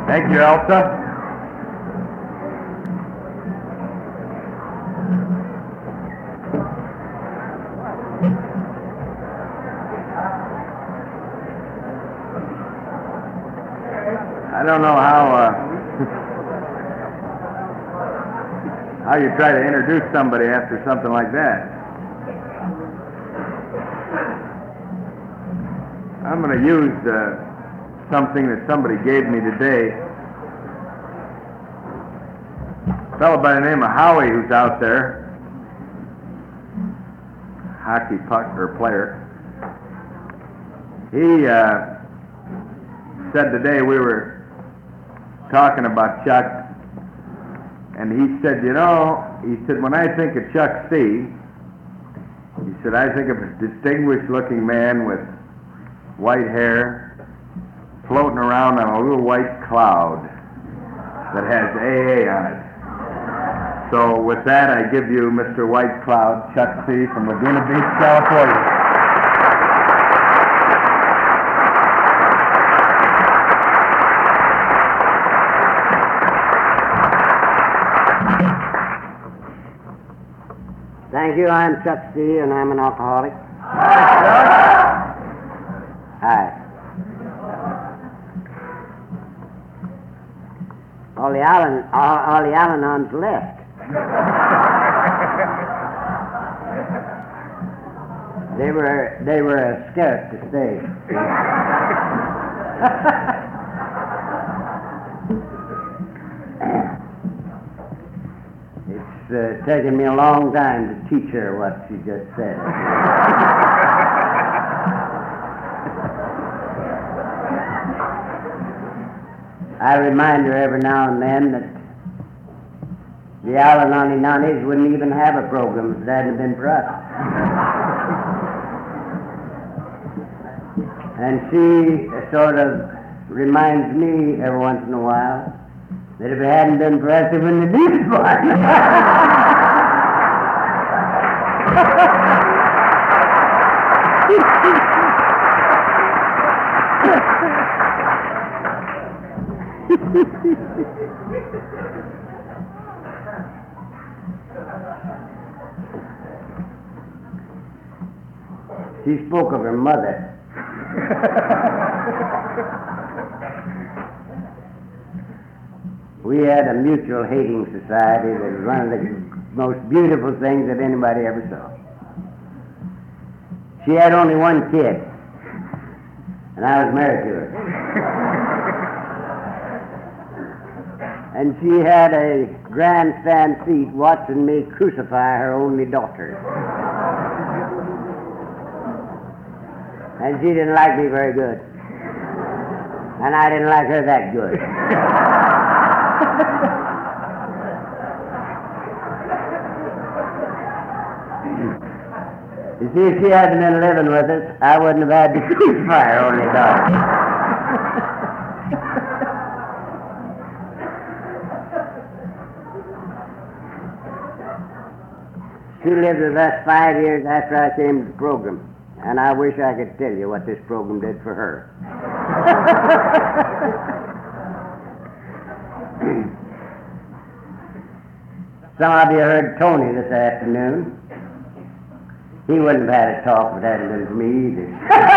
Thank you, Elsa. I don't know how you try to introduce somebody after something like that. I'm going to use something that somebody gave me today. A fellow by the name of Howie, who's out there, hockey puck or player. He said today, we were talking about Chuck, and he said, when I think of Chuck C, he said, I think of a distinguished looking man with white hair floating around on a little white cloud that has AA on it. So with that, I give you Mr. White Cloud, Chuck C. from Laguna Beach, California. Thank you. I'm Chuck C., and I'm an alcoholic. Hi. All the Al-Anons left. They were scared to stay. It's taken me a long time to teach her what she just said. I remind her every now and then that the Al-Anoni's wouldn't even have a program if it hadn't been for us. And she sort of reminds me every once in a while that if it hadn't been for us, it wouldn't have been born. She spoke of her mother. We had a mutual hating society that was one of the most beautiful things that anybody ever saw. She had only one kid, and I was married to her. And she had a grandstand seat watching me crucify her only daughter. And she didn't like me very good. And I didn't like her that good. You see, if she hadn't been living with us, I wouldn't have had to crucify her only daughter. She lived with us 5 years after I came to the program, and I wish I could tell you what this program did for her. Some of you heard Tony this afternoon. He wouldn't have had a talk if it hadn't been for me either.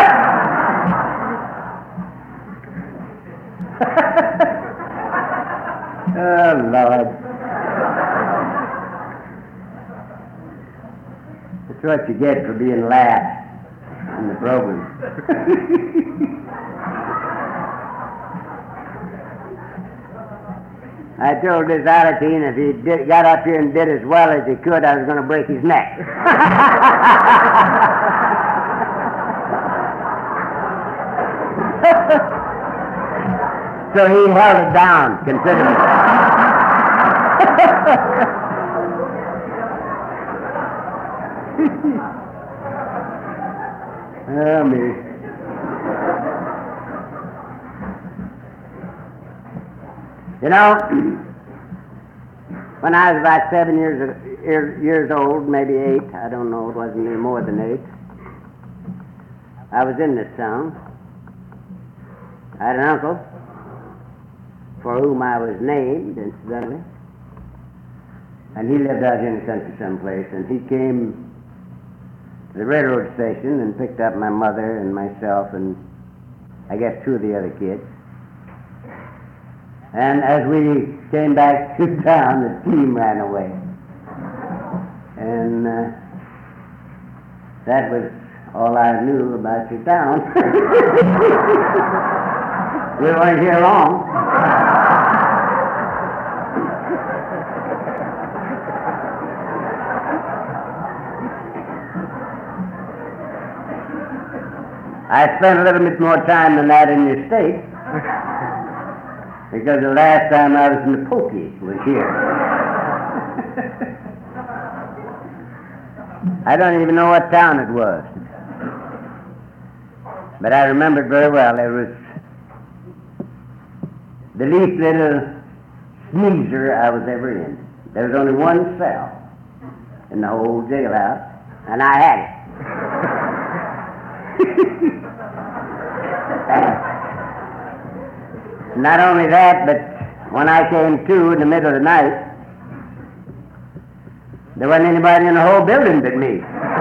Oh, Lord. That's what you get for being last in the program. I told this Alateen if he got up here and did as well as he could, I was going to break his neck. So he held it down considerably. Oh, me. You know, when I was about 7 years old, maybe 8, I don't know, it wasn't any more than 8, I was in this town. I had an uncle. for whom I was named, incidentally. And he lived out here in the country someplace, and he came to the railroad station and picked up my mother and myself and I guess two of the other kids. And as we came back to town, the team ran away. And that was all I knew about your town. We weren't here long. I spent a little bit more time than that in your state, because the last time I was in the Pokey was here. I don't even know what town it was, but I remember it very well. It was the least little sneezer I was ever in. There was only one cell in the whole jailhouse, and I had it. Not only that, but when I came to in the middle of the night, there wasn't anybody in the whole building but me.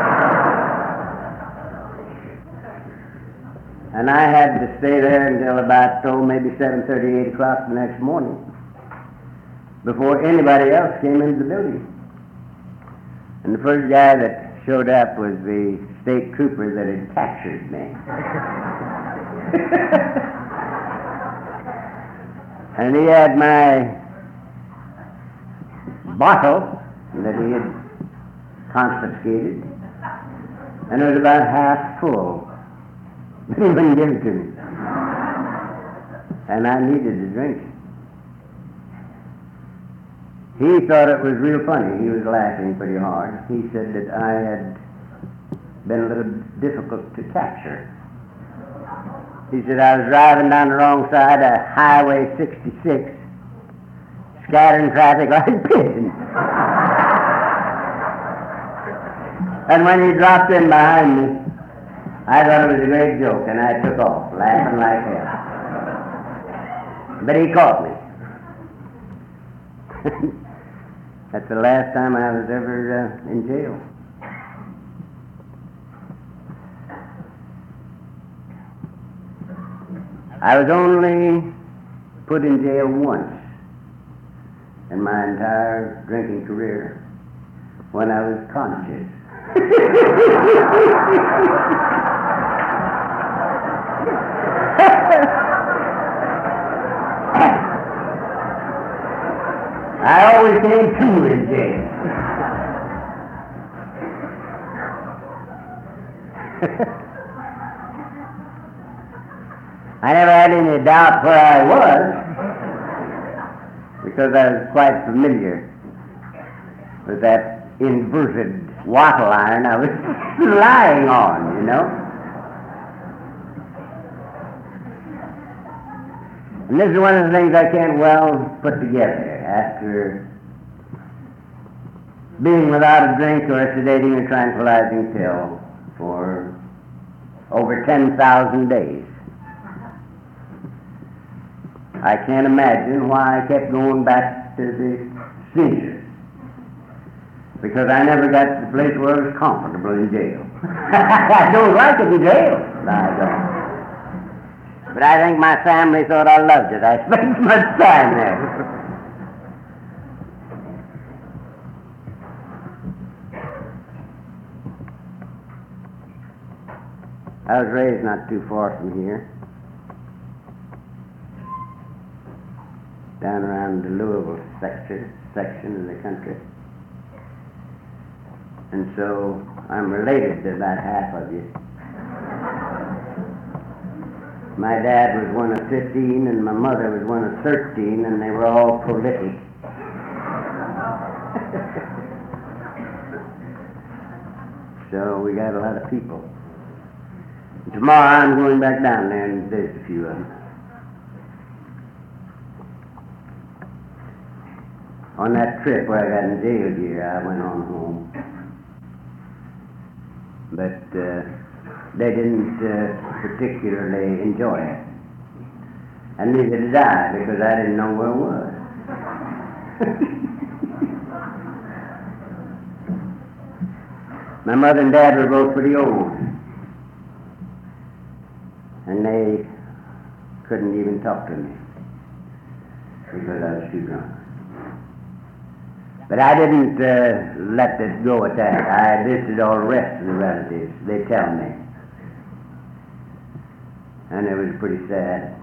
And I had to stay there until about, maybe 7:30, 8 o'clock the next morning before anybody else came into the building. And the first guy that showed up was the state trooper that had captured me. And he had my bottle that he had confiscated, and it was about half full. But he wouldn't give it to me. And I needed to drink it. He thought it was real funny. He was laughing pretty hard. He said that I had been a little difficult to capture. He said I was driving down the wrong side of Highway 66, scattering traffic like pigeons. And when he dropped in behind me, I thought it was a great joke, and I took off, laughing like hell. But he caught me. That's the last time I was ever in jail. I was only put in jail once in my entire drinking career, when I was conscious. I always came to in jail. I never had any doubt where I was, because I was quite familiar with that inverted wattle iron I was lying on, you know. And this is one of the things I can't well put together after being without a drink or a sedating or tranquilizing pill for over 10,000 days. I can't imagine why I kept going back to the seizures, because I never got to the place where I was comfortable in jail. I don't like it in jail. I don't. But I think my family thought I loved it. I spent much time there. I was raised not too far from here, down around the Louisville section of the country. And so I'm related to about half of you. My dad was one of 15 and my mother was one of 13, and they were all prolific. So we got a lot of people. Tomorrow I'm going back down there and visit a few of them. On that trip where I got in jail here, I went on home. But they didn't particularly enjoy it. And neither did I, because I didn't know where it was. My mother and dad were both pretty old, and they couldn't even talk to me because I was too drunk. But I didn't let this go at that. I listed all the rest of the relatives. They tell me. And it was a pretty sad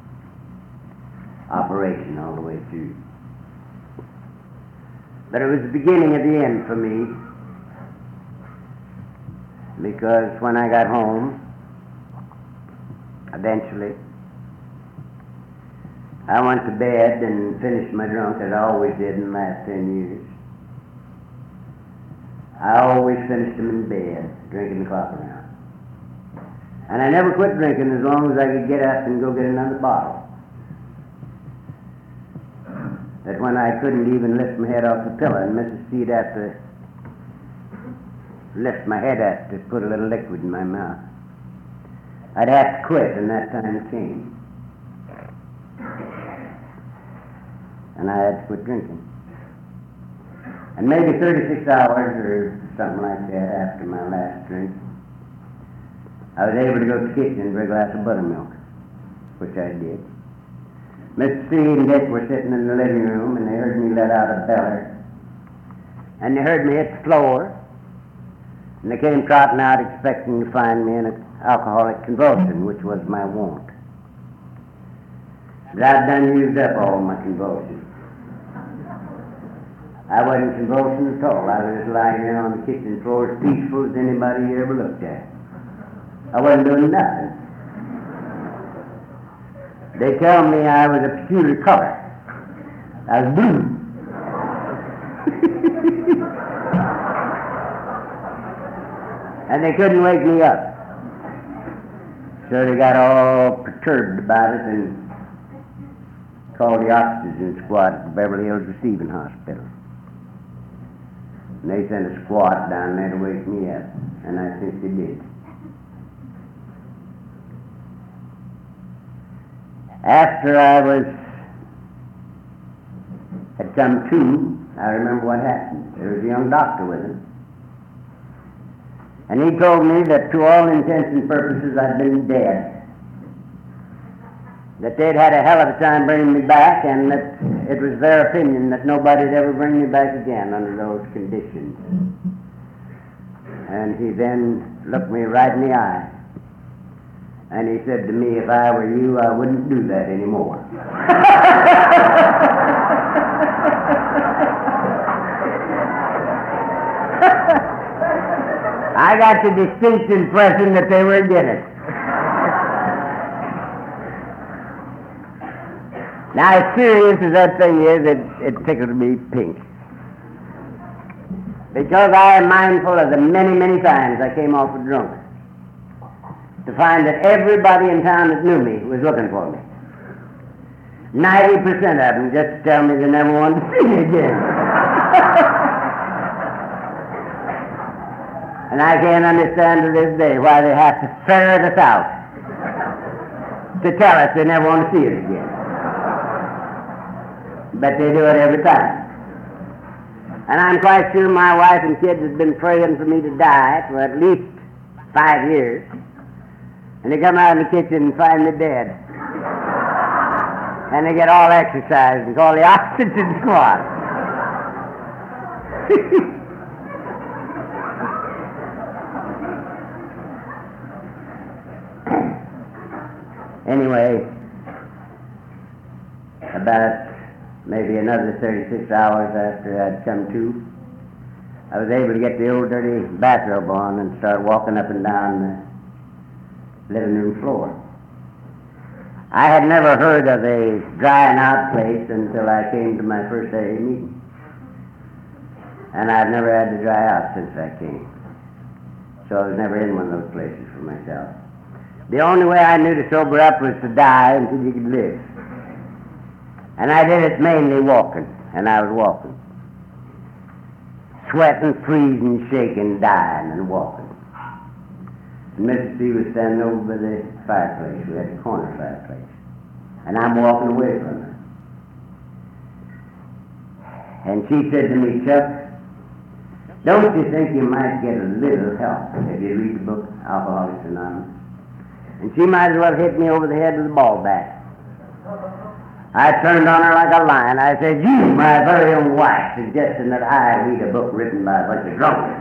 operation all the way through. But it was the beginning of the end for me, because when I got home, eventually, I went to bed and finished my drunk as I always did in the last 10 years. I always finished them in bed, drinking the clock around. And I never quit drinking as long as I could get up and go get another bottle. That when I couldn't even lift my head off the pillow, and Mrs. C'd have to lift my head up to put a little liquid in my mouth, I'd have to quit, and that time came. And I had to quit drinking. And maybe 36 hours or something like that after my last drink, I was able to go to the kitchen and bring a glass of buttermilk, which I did. Mr. C and Dick were sitting in the living room, and they heard me let out a beller. And they heard me hit the floor, and they came trotting out expecting to find me in an alcoholic convulsion, which was my wont. But I'd done used up all my convulsions. I wasn't convulsing at all. I was just lying there on the kitchen floor as peaceful as anybody you ever looked at. I wasn't doing nothing. They tell me I was a peculiar color. I was blue. And they couldn't wake me up. So they got all perturbed about it and called the oxygen squad at the Beverly Hills Receiving Hospital. And they sent a squad down there to wake me up, and I think they did. After I had come to, I remember what happened. There was a young doctor with him. And he told me that to all intents and purposes I'd been dead. That they'd had a hell of a time bringing me back, and that it was their opinion that nobody'd ever bring me back again under those conditions. And he then looked me right in the eye. And he said to me, if I were you, I wouldn't do that anymore. I got the distinct impression that they were against it. Now, as serious as that thing is, it tickled me pink. Because I am mindful of the many, many times I came off a drunk, to find that everybody in town that knew me was looking for me. 90% of them just tell me they never want to see me again. And I can't understand to this day why they have to ferret us out to tell us they never want to see us again. But they do it every time. And I'm quite sure my wife and kids have been praying for me to die for at least 5 years. And they come out in the kitchen and find me dead. And they get all exercised and call the oxygen squad. Anyway, about maybe another 36 hours after I'd come to, I was able to get the old dirty bathrobe on and start walking up and down the living room floor. I had never heard of a drying out place until I came to my first AA meeting. And I've never had to dry out since I came. So I was never in one of those places for myself. The only way I knew to sober up was to die until you could live. And I did it mainly walking, and I was walking. Sweating, freezing, shaking, dying, and walking. And Mrs. C was standing over by the fireplace. We had a corner fireplace. and I'm walking away from her. And she said to me, Chuck, don't you think you might get a little help if you read the book, Alcoholics Anonymous? And she might as well hit me over the head with a ball bat. I turned on her like a lion. I said, you, my very own wife, suggesting that I read a book written by a bunch of drunkards.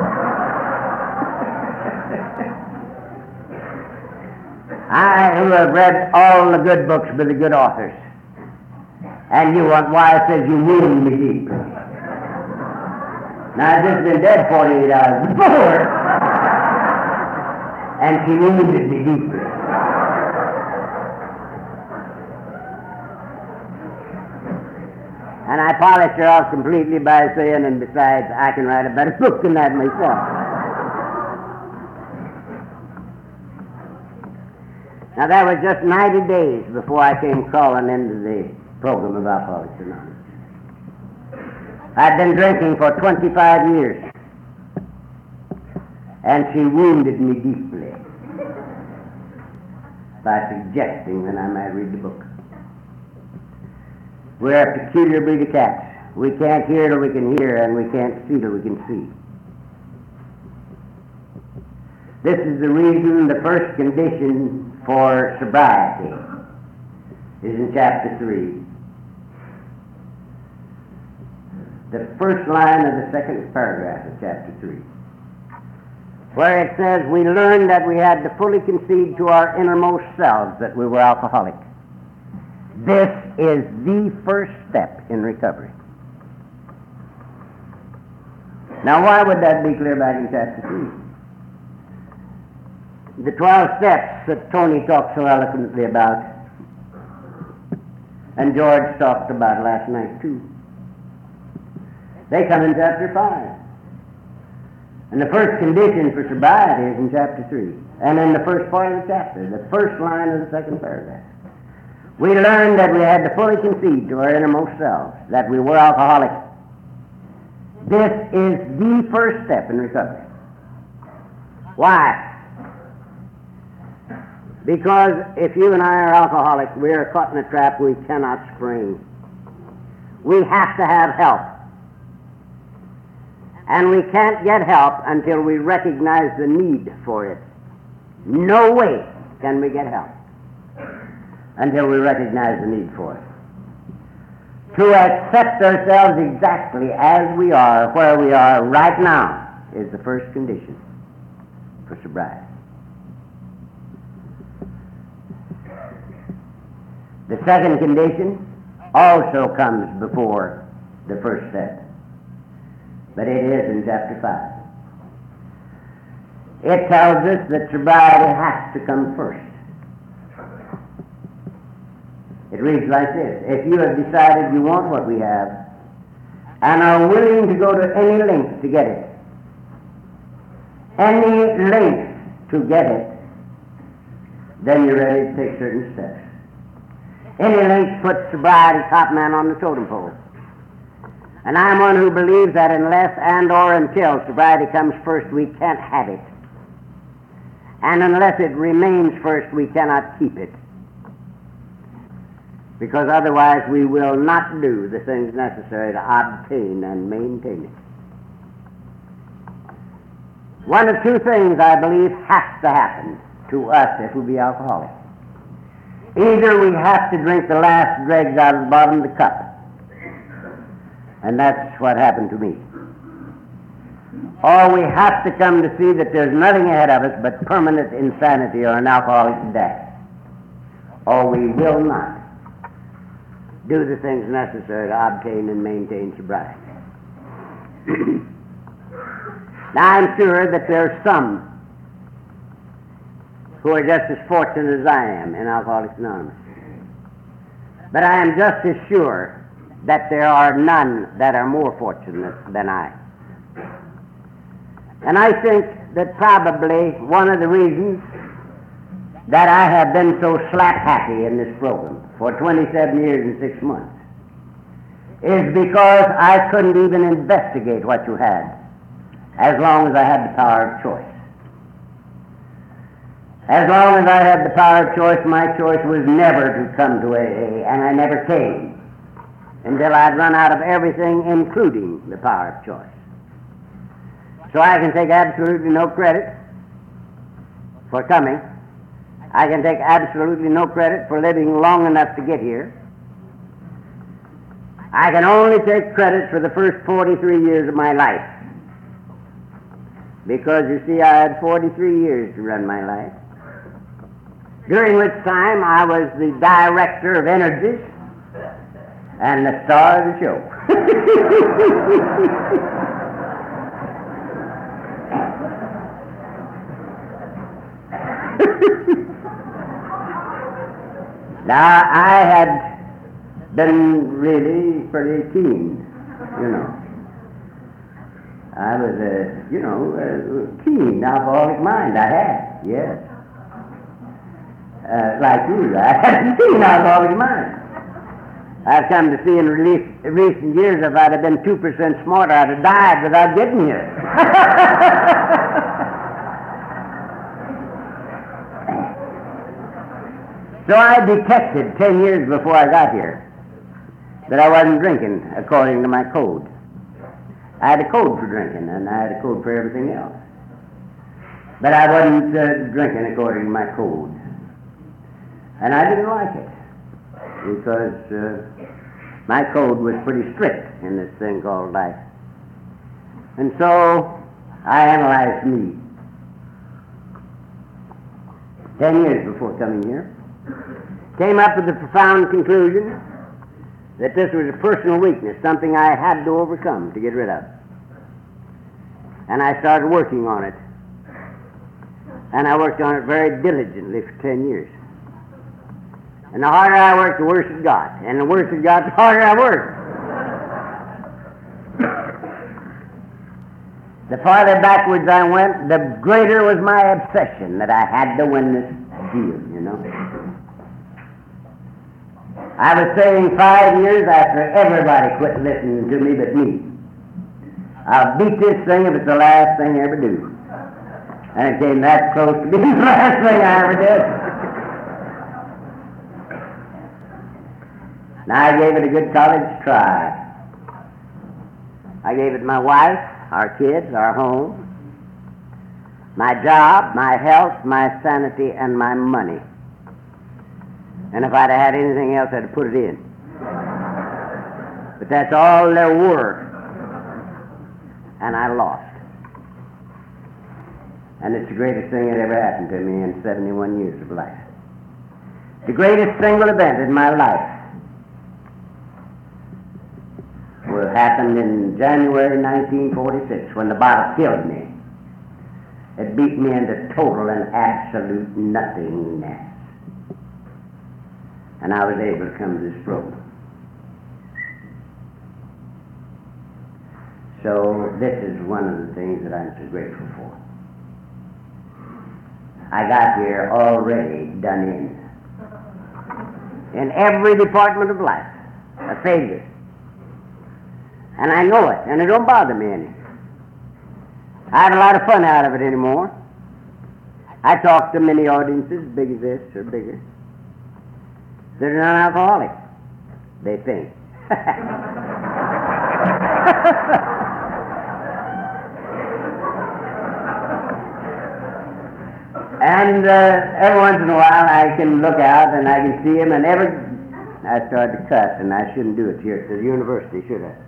I, who have read all the good books by the good authors. And you want why it says you wound me deeply. Now, I've just been dead 48 hours before, and she wounded me deeply. And I polished her off completely by saying, and besides, I can write a better book than that myself. Now, that was just 90 days before I came crawling into the program of Alcoholics Anonymous. I'd been drinking for 25 years, and she wounded me deeply by suggesting that I might read the book. We're a peculiar breed of cats. We can't hear till we can hear, and we can't see till we can see. This is the reason the first condition for sobriety is in chapter 3. The first line of the second paragraph of chapter 3, where it says, we learned that we had to fully concede to our innermost selves that we were alcoholic. This is the first step in recovery. Now, why would that be clear back in chapter 3? The 12 steps that Tony talked so eloquently about, and George talked about last night too, they come in chapter 5. And the first condition for sobriety is in chapter 3. And in the first part of the chapter, the first line of the second paragraph. We learned that we had to fully concede to our innermost selves that we were alcoholics. This is the first step in recovery. Why? Because if you and I are alcoholics, we are caught in a trap we cannot spring. We have to have help. And we can't get help until we recognize the need for it. No way can we get help until we recognize the need for it. To accept ourselves exactly as we are, where we are right now, is the first condition for sobriety. The second condition also comes before the first step, but it is in chapter 5. It tells us that sobriety has to come first. It reads like this: if you have decided you want what we have and are willing to go to any length to get it, then you're ready to take certain steps. Any length puts sobriety top man on the totem pole. And I'm one who believes that unless and or until sobriety comes first, we can't have it. And unless it remains first, we cannot keep it. Because otherwise we will not do the things necessary to obtain and maintain it. One of two things, I believe, has to happen to us if we be alcoholics. Either we have to drink the last dregs out of the bottom of the cup, and that's what happened to me. Or we have to come to see that there's nothing ahead of us but permanent insanity or an alcoholic's death. Or we will not do the things necessary to obtain and maintain sobriety. Now, I'm sure that there are some who are just as fortunate as I am in Alcoholics Anonymous. But I am just as sure that there are none that are more fortunate than I. And I think that probably one of the reasons that I have been so slap-happy in this program for 27 years and 6 months is because I couldn't even investigate what you had as long as I had the power of choice. As long as I had the power of choice, my choice was never to come to AA, and I never came until I'd run out of everything, including the power of choice. So I can take absolutely no credit for coming. I can take absolutely no credit for living long enough to get here. I can only take credit for the first 43 years of my life. Because, you see, I had 43 years to run my life, during which time I was the director of energies and the star of the show. Now, I had been really pretty keen, you know. I was a keen alcoholic mind. I had, yes. Like you, I had a keen alcoholic mind. I've come to see in recent years, if I'd have been 2% smarter, I'd have died without getting here. So I detected 10 years before I got here that I wasn't drinking according to my code. I had a code for drinking, and I had a code for everything else. But I wasn't drinking according to my code. And I didn't like it, because my code was pretty strict in this thing called life. And so I analyzed me. 10 years before coming here, came up with the profound conclusion that this was a personal weakness, something I had to overcome to get rid of. And I started working on it. And I worked on it very diligently for 10 years. And the harder I worked, the worse it got. And the worse it got, the harder I worked. The farther backwards I went, the greater was my obsession that I had to win this deal, you know. I was saying 5 years after everybody quit listening to me but me, I'll beat this thing if it's the last thing I ever do. And it came that close to being the last thing I ever did. Now I gave it a good college try. I gave it my wife, our kids, our home, my job, my health, my sanity, and my money. And if I'd have had anything else, I'd have put it in. But that's all there were. And I lost. And it's the greatest thing that ever happened to me in 71 years of life. The greatest single event in my life happened in January 1946 when the bottle killed me. It beat me into total and absolute nothingness. And I was able to come to this program. So this is one of the things that I'm so grateful for. I got here already done in every department of life, a failure. And I know it, and it don't bother me any. I have a lot of fun out of it anymore. I talk to many audiences, big as this or bigger. They're non-alcoholic, they think. And every once in a while I can look out and I can see them, and I start to cuss, and I shouldn't do it here at the university, should I?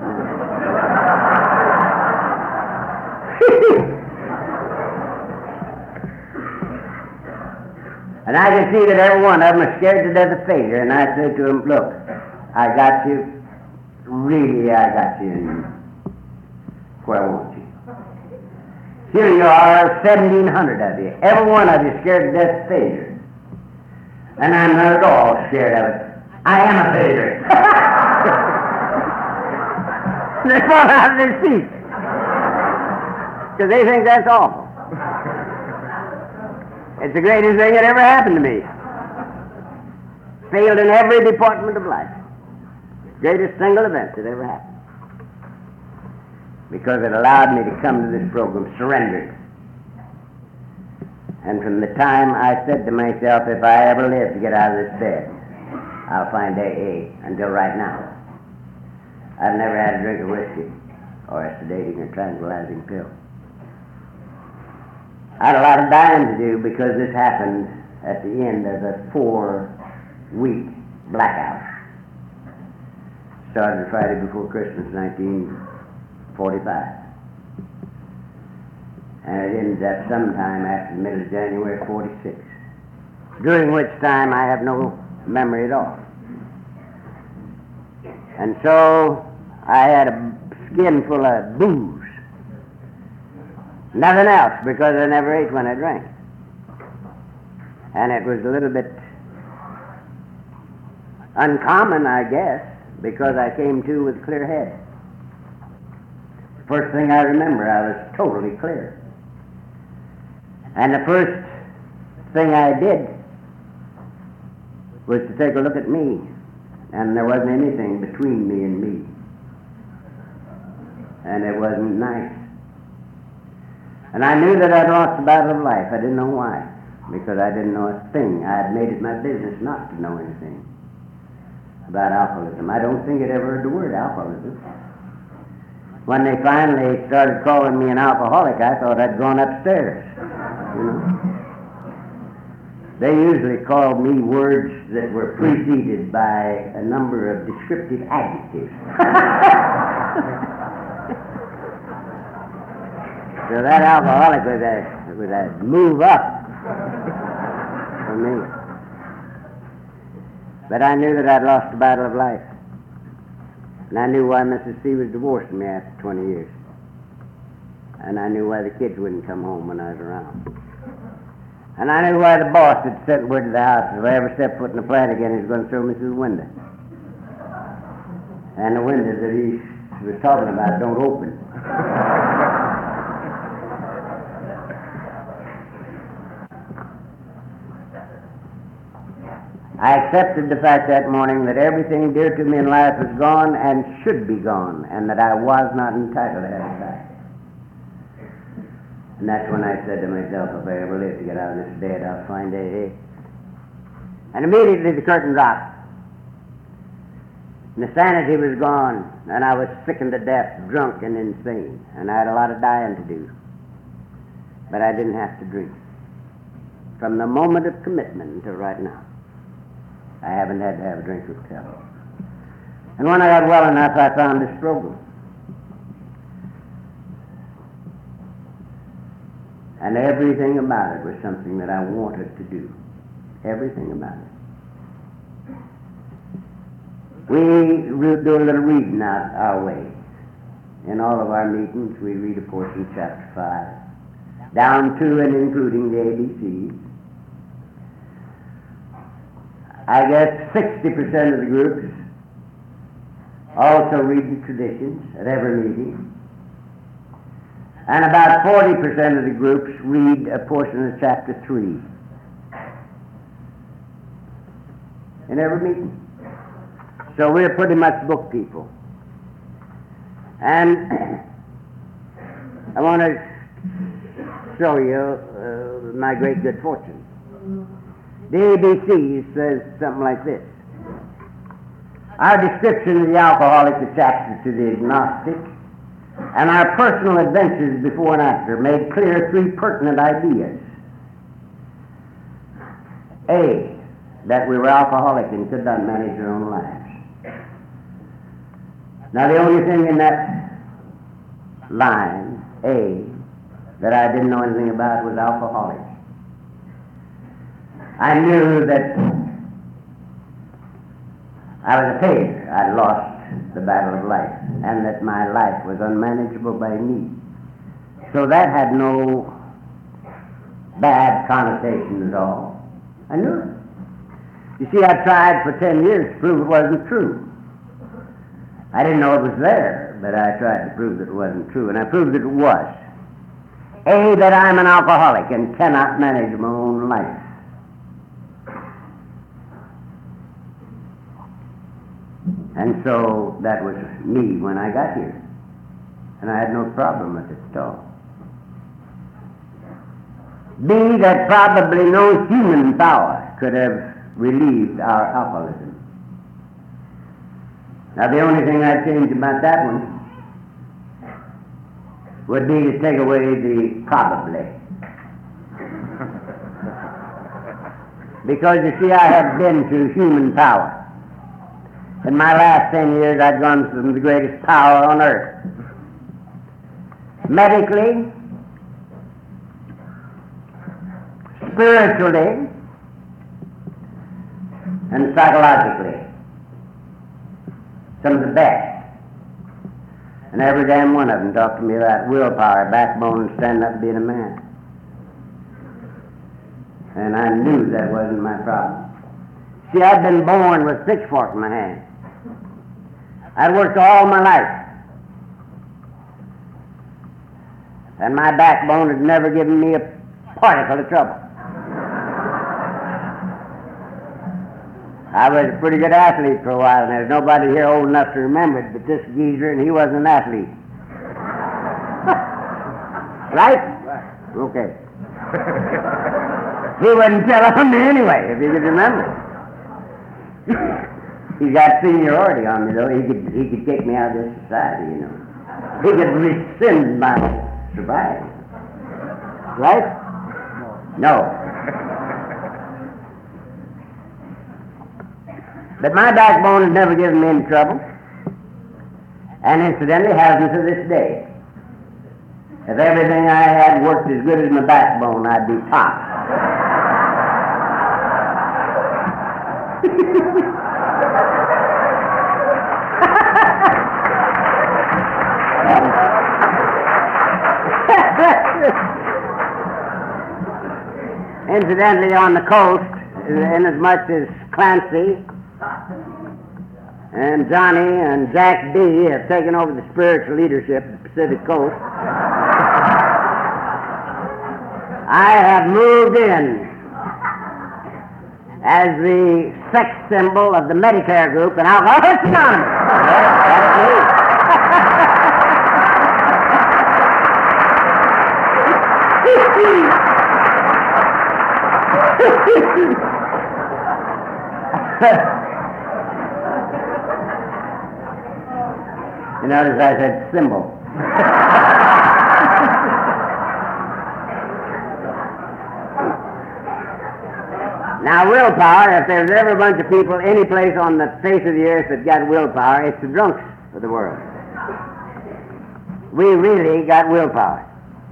And I can see that every one of them are scared to death of failure, and I say to them, look, I got you, really I got you where I want you. Here you are, 1,700 of you, every one of you scared to death of failure. And I'm not at all scared of it. I am a failure. They fall out of their seats because they think that's awful. It's the greatest thing that ever happened to me. Failed in every department of life. Greatest single event that ever happened. Because it allowed me to come to this program surrendered. And from the time I said to myself, if I ever live to get out of this bed, I'll find AA, until right now, I've never had a drink of whiskey or a sedating or tranquilizing pill. I had a lot of dying to do because this happened at the end of a 4-week blackout. Started Friday before Christmas, 1945. And it ended up sometime after the middle of January 46, during which time I have no memory at all. And so I had a skin full of booze. Nothing else, because I never ate when I drank. And it was a little bit uncommon, I guess, because I came to with a clear head. First thing I remember, I was totally clear. And the first thing I did was to take a look at me, and there wasn't anything between me and me. And it wasn't nice. And I knew that I'd lost the battle of life. I didn't know why, because I didn't know a thing. I had made it my business not to know anything about alcoholism. I don't think I'd ever heard the word alcoholism. When they finally started calling me an alcoholic, I thought I'd gone upstairs. You know? They usually called me words that were preceded by a number of descriptive adjectives. So that alcoholic was a move up for me. But I knew that I'd lost the battle of life. And I knew why Mrs. C was divorcing me after 20 years. And I knew why the kids wouldn't come home when I was around. And I knew why the boss had sent word to the house, if I ever stepped foot in the plant again, he was going to throw me through the window. And the windows that he was talking about don't open. I accepted the fact that morning that everything dear to me in life was gone and should be gone, and that I was not entitled to have it back. And that's when I said to myself, if I ever live to get out of this bed, I'll find AA. And immediately the curtain dropped. And the sanity was gone, and I was sickened to death, drunk and insane, and I had a lot of dying to do. But I didn't have to drink. From the moment of commitment until right now, I haven't had to have a drink of hell. And when I got well enough, I found this program. And everything about it was something that I wanted to do. Everything about it. We do a little reading out our way. In all of our meetings, we read a portion of chapter 5, down to and including the ABCs. I guess 60% of the groups also read the traditions at every meeting. And about 40% of the groups read a portion of chapter 3 in every meeting. So we're pretty much book people. And I want to show you my great good fortune. The ABC says something like this. Our description of the alcoholic, the chapter to the agnostic, and our personal adventures before and after made clear 3 pertinent ideas. A, that we were alcoholic and could not manage our own lives. Now the only thing in that line, A, that I didn't know anything about was alcoholic. I knew that I was a failure. I'd lost the battle of life, and that my life was unmanageable by me. So that had no bad connotation at all. I knew it. You see, I tried for 10 years to prove it wasn't true. I didn't know it was there, but I tried to prove that it wasn't true, and I proved that it was. A, that I'm an alcoholic and cannot manage my own life. And so that was me when I got here. And I had no problem with it at all. B, that probably no human power could have relieved our alcoholism. Now, the only thing I'd change about that one would be to take away the probably. Because, you see, I have been to human power. In my last 10 years, I've gone from the greatest power on earth. Medically, spiritually, and psychologically. Some of the best. And every damn one of them talked to me about willpower, backbone, and standing up and being a man. And I knew that wasn't my problem. See, I'd been born with a pitchfork in my hand. I'd worked all my life. And my backbone had never given me a particle of trouble. I was a pretty good athlete for a while, and there's nobody here old enough to remember it but this geezer, and he wasn't an athlete. Right? Okay. He wouldn't tell on me anyway, if he could remember. He's got seniority on me, though. He could kick me out of this society, you know. He could rescind my sobriety. Right? No. But my backbone has never given me any trouble, and incidentally hasn't to this day. If everything I had worked as good as my backbone, I'd be top. Incidentally, on the coast, inasmuch as Clancy and Johnny and Jack D have taken over the spiritual leadership of the Pacific Coast, I have moved in as the sex symbol of the Medicare group in Alcoholics Anonymous. You notice I said symbol. Now, willpower, if there's ever a bunch of people any place on the face of the earth that got willpower, it's the drunks of the world. We really got willpower.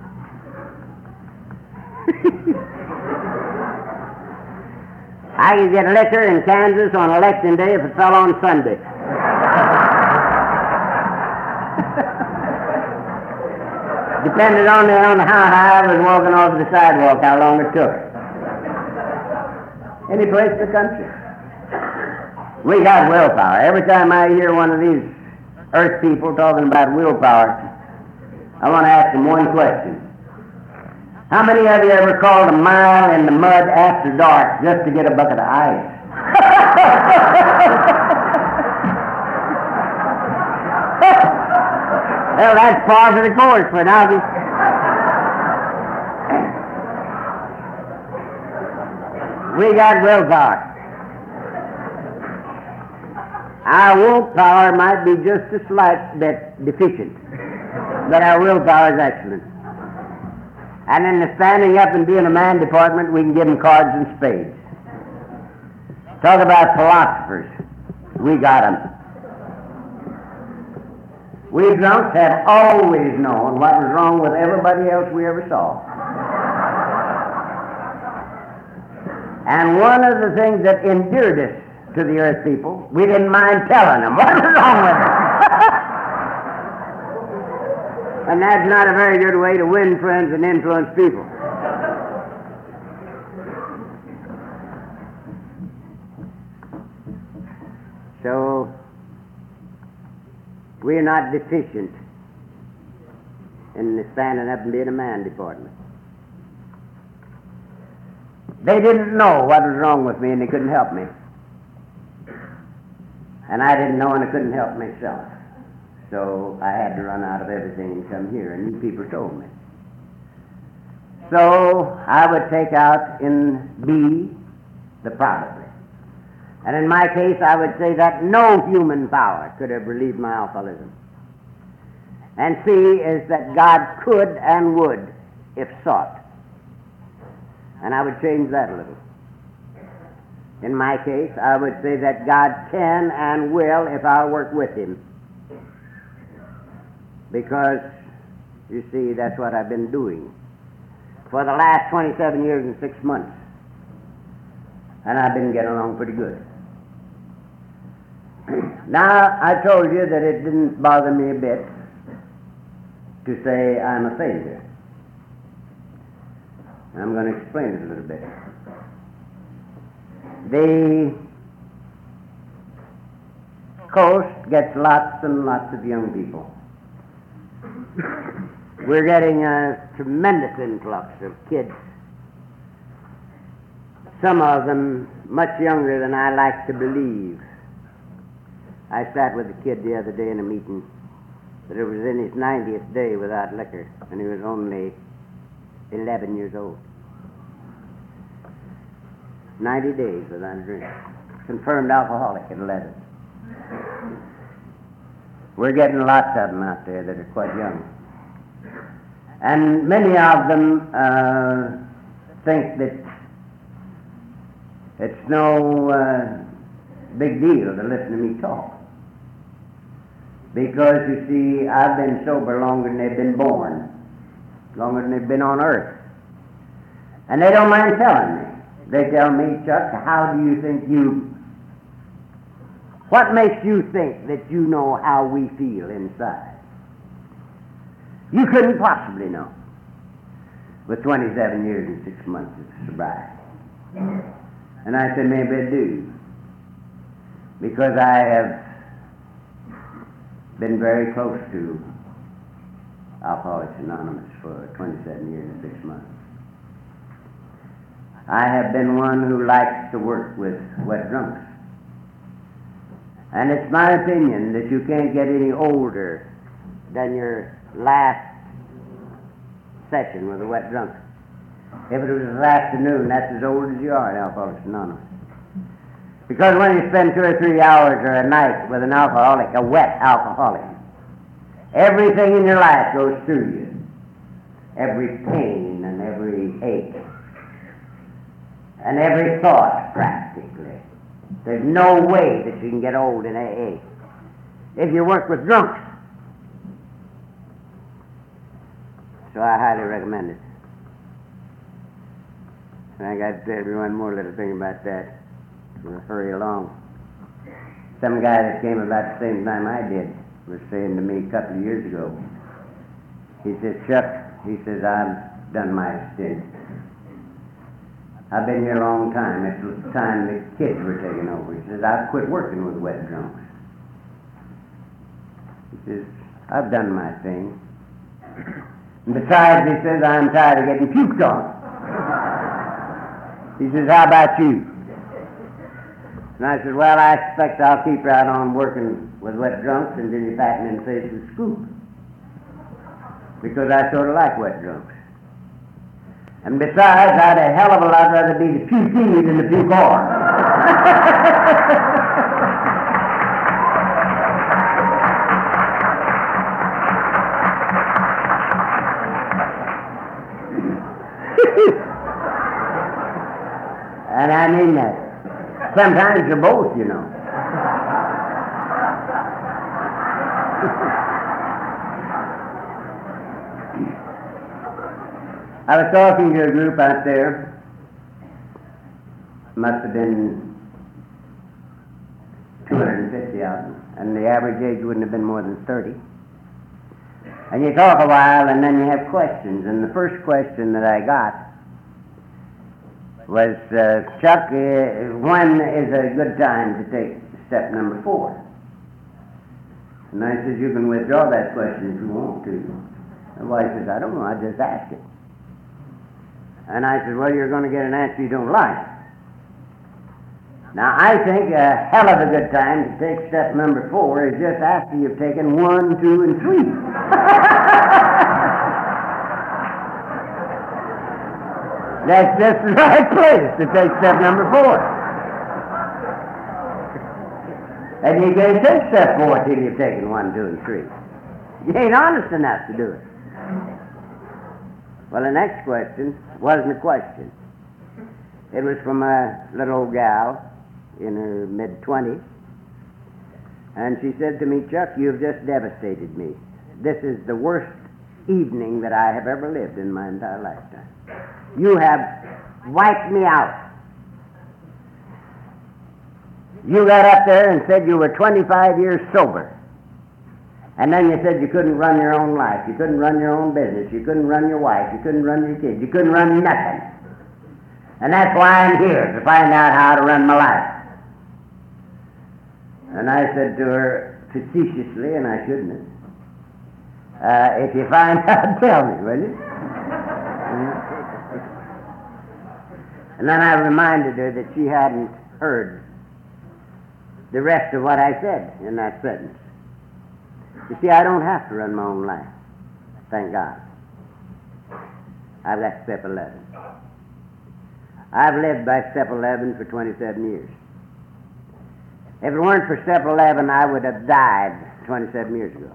I could get liquor in Kansas on election day if it fell on Sunday. Depended on how high I was walking over the sidewalk, how long it took. Any place in the country. We got willpower. Every time I hear one of these earth people talking about willpower, I want to ask them one question. How many of you ever called a mile in the mud after dark just to get a bucket of ice? Well, that's par for the course for now. We got willpower. Our willpower might be just a slight bit deficient, but our willpower is excellent. And in the standing up and being a man department, we can give them cards and spades. Talk about philosophers. We got them. We drunks have always known what was wrong with everybody else we ever saw. And one of the things that endeared us to the earth people, we didn't mind telling them what was wrong with them. And that's not a very good way to win friends and influence people. So, we're not deficient in the standing up and being a man department. They didn't know what was wrong with me, and they couldn't help me. And I didn't know, and I couldn't help myself. So I had to run out of everything and come here, and you people told me. So I would take out in B the probably. And in my case, I would say that no human power could have relieved my alcoholism. And C is that God could and would if sought. And I would change that a little. In my case, I would say that God can and will if I work with Him. Because, you see, that's what I've been doing for the last 27 years and 6 months. And I've been getting along pretty good. Now, I told you that it didn't bother me a bit to say I'm a failure. I'm going to explain it a little bit. The coast gets lots and lots of young people. We're getting a tremendous influx of kids. Some of them much younger than I like to believe. I sat with a kid the other day in a meeting that it was in his 90th day without liquor, and he was only 11 years old. 90 days without a drink. Confirmed alcoholic at 11. We're getting lots of them out there that are quite young. And many of them think that it's no big deal to listen to me talk. Because, you see, I've been sober longer than they've been born, longer than they've been on earth. And they don't mind telling me. They tell me, Chuck, how do you think what makes you think that you know how we feel inside? You couldn't possibly know with 27 years and 6 months of sobriety. And I said, maybe I do. Because I have been very close to Alcoholics Anonymous for 27 years and 6 months. I have been one who likes to work with wet drunks. And it's my opinion that you can't get any older than your last session with a wet drunk. If it was this afternoon, that's as old as you are in Alcoholics Anonymous. Because when you spend 2 or 3 hours or a night with an alcoholic, a wet alcoholic, everything in your life goes through you. Every pain and every ache. And every thought, practically. There's no way that you can get old in AA if you work with drunks. So I highly recommend it. And I got to tell you one more little thing about that. We'll hurry along. Some guy that came about the same time I did was saying to me a couple of years ago, he says, Chuck, he says, I've done my stint. I've been here a long time. It was the time the kids were taking over. He says, I've quit working with wet drunks. He says, I've done my thing. And besides, he says, I'm tired of getting puked on. He says, how about you? And I said, well, I expect I'll keep right on working with wet drunks until you pat me in the face with a scoop. Because I sort of like wet drunks. And besides, I'd a hell of a lot rather be the pukee than the pukor. And I mean that. Sometimes you're both, you know. I was talking to a group out there, must have been 250 of them, and the average age wouldn't have been more than 30. And you talk a while, and then you have questions, and the first question that I got was, Chuck, when is a good time to take step number 4? And I said, you can withdraw that question if you want to. The wife says, I don't know, I just asked it. And I said, well, you're going to get an answer you don't like. Now, I think a hell of a good time to take step number 4 is just after you've taken 1, 2, and 3. That's just the right place to take step number 4. And you can't take step 4 till you've taken 1, 2, and 3. You ain't honest enough to do it. Well, the next question wasn't a question. It was from a little old gal in her mid-20s. And she said to me, Chuck, you've just devastated me. This is the worst evening that I have ever lived in my entire lifetime. You have wiped me out. You got up there and said you were 25 years sober. And then you said you couldn't run your own life. You couldn't run your own business. You couldn't run your wife. You couldn't run your kids. You couldn't run nothing. And that's why I'm here, to find out how to run my life. And I said to her facetiously, and I shouldn't have, if you find out, tell me, will you? And then I reminded her that she hadn't heard the rest of what I said in that sentence. You see, I don't have to run my own life. Thank God. I've got step 11. I've lived by step 11 for 27 years. If it weren't for step 11, I would have died 27 years ago.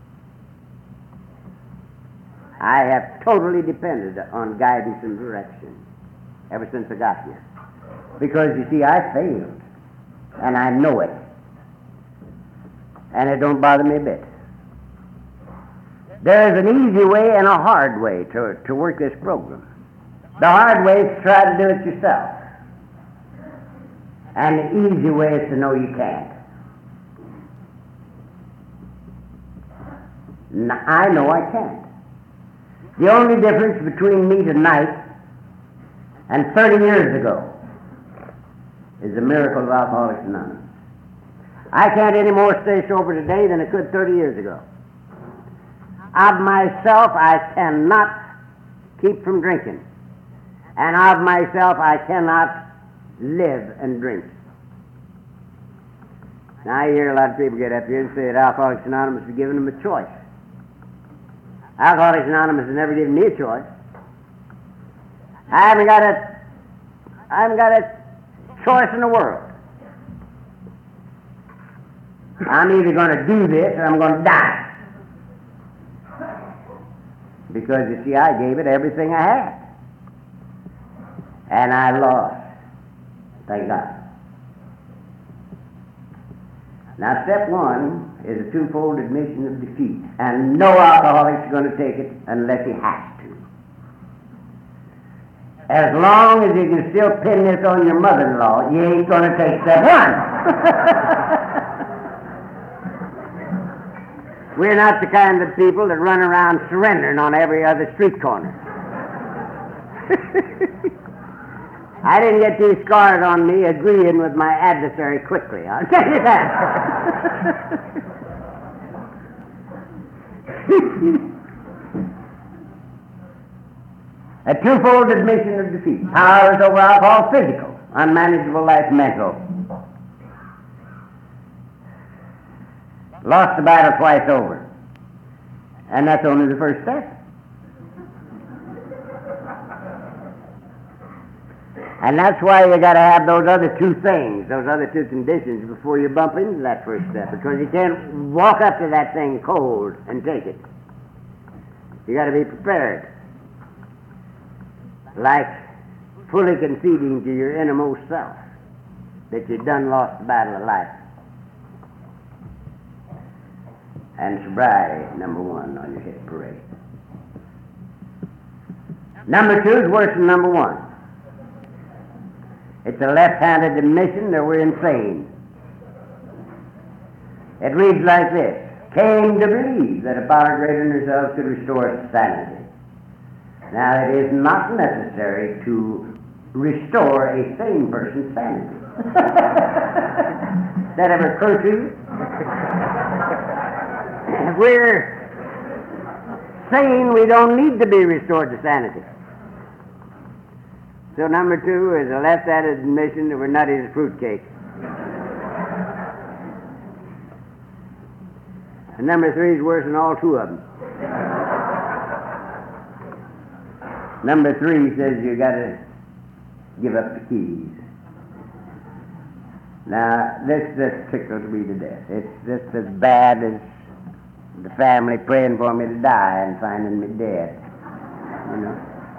I have totally depended on guidance and direction ever since I got here. Because, you see, I failed, and I know it. And it don't bother me a bit. There's an easy way and a hard way to work this program. The hard way is to try to do it yourself. And the easy way is to know you can't. I know I can't. The only difference between me tonight and 30 years ago is the miracle of Alcoholics Anonymous. I can't any more stay sober today than I could 30 years ago. Of myself, I cannot keep from drinking. And of myself, I cannot live and drink. Now, I hear a lot of people get up here and say that Alcoholics Anonymous has given them a choice. Alcoholics Anonymous has never given me a choice. I haven't got a choice in the world. I'm either going to do this or I'm going to die. Because, you see, I gave it everything I had. And I lost. Thank God. Now, step 1 is a twofold admission of defeat. And no alcoholic's going to take it unless he has to. As long as you can still pin this on your mother-in-law, you ain't going to take step 1. We're not the kind of people that run around surrendering on every other street corner. I didn't get these scars on me agreeing with my adversary quickly, I'll tell you that. A twofold admission of defeat. Powers over alcohol, physical. Unmanageable life, mental. Lost the battle twice over. And that's only the first step. And that's why you got to have those other two things, those other two conditions before you bump into that first step. Because you can't walk up to that thing cold and take it. You got to be prepared. Like fully conceding to your innermost self that you done lost the battle of life. And sobriety, number 1 on your hit parade. Number 2 is worse than number 1. It's a left-handed admission that we're insane. It reads like this. Came to believe that a power greater than ourselves could restore us to sanity. Now, it is not necessary to restore a sane person's sanity. That ever occurred to you? If we're sane, we don't need to be restored to sanity. So number 2 is a left-handed admission that we're nutty as a fruitcake. And number 3 is worse than all 2 of them. Number 3 says you got to give up the keys. Now, this just tickles me to death. It's just as bad as the family praying for me to die and finding me dead. You know?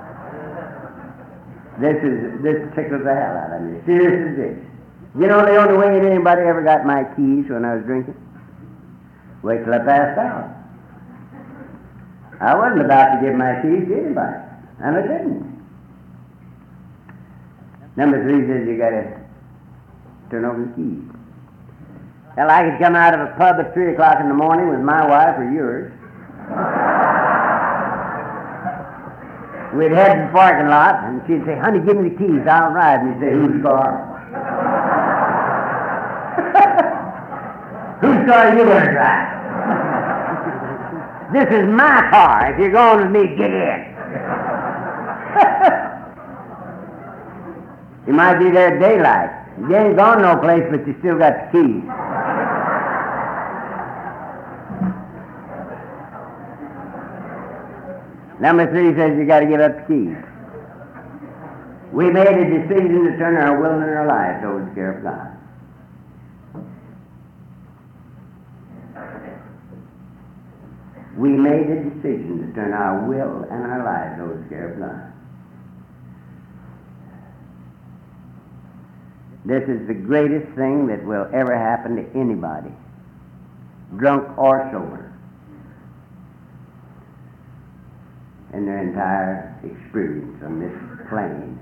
This tickles the hell out of me. Serious as this. You know the only way that anybody ever got my keys when I was drinking? Wait till I passed out. I wasn't about to give my keys to anybody, and I didn't. Number 3 says you got to turn over the keys. Hell, I could come out of a pub at 3 o'clock in the morning with my wife or yours. We'd head to the parking lot, and she'd say, "Honey, give me the keys, I'll ride." And he'd say, "Whose car?" "Whose car are you going to drive?" "This is my car. If you're going with me, get in." You might be there at daylight. You ain't gone no place, but you still got the keys. Number 3 says you got to give up the keys. We made a decision to turn our will and our lives over to the care of God. We made a decision to turn our will and our lives over to the care of God. This is the greatest thing that will ever happen to anybody, drunk or sober, in their entire experience on this plane.